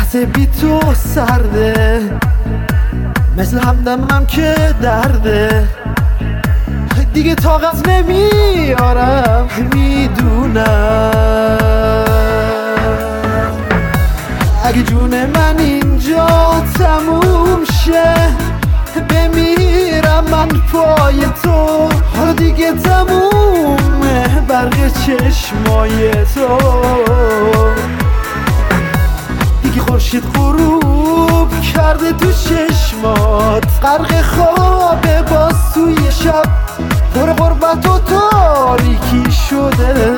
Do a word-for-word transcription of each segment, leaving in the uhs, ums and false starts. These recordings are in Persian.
لحظه بی تو سرده، مثل همدمم که درده، دیگه طاقت نمیارم میدونم. اگه جون من اینجا تموم شه بمیرم من پای تو، حالا دیگه تمومه برق چشمای تو، دیگه خورشید غروب کرده تو چشمات، غرق خوابه باز توی شب پر غربت و تاریکی شده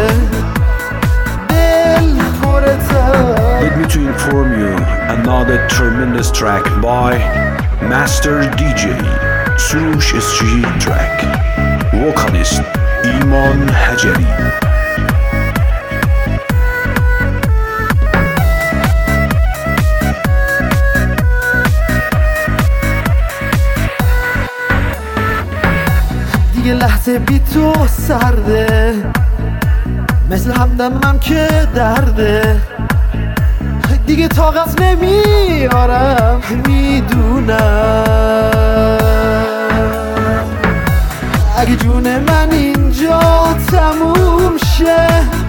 دل پرته. Let me to inform you another tremendous track by Master دی جی سروش استریت track vocalist ایمان حجری. دیگه لحظه بی تو سرده، مثل همدمم که درده، دیگه طاقت نمیارم میدونم. اگه جون من اینجا تموم شه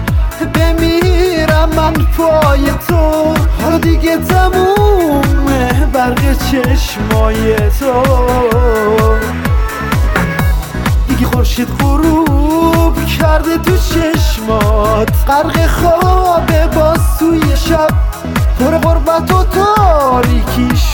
بمیرم من پای تو، حالا دیگه تمومه برق چشمای تو، دیگه خورشید غروب کرده تو چشمات، غرق خوابه باز توی شب پر غربت و تاریکی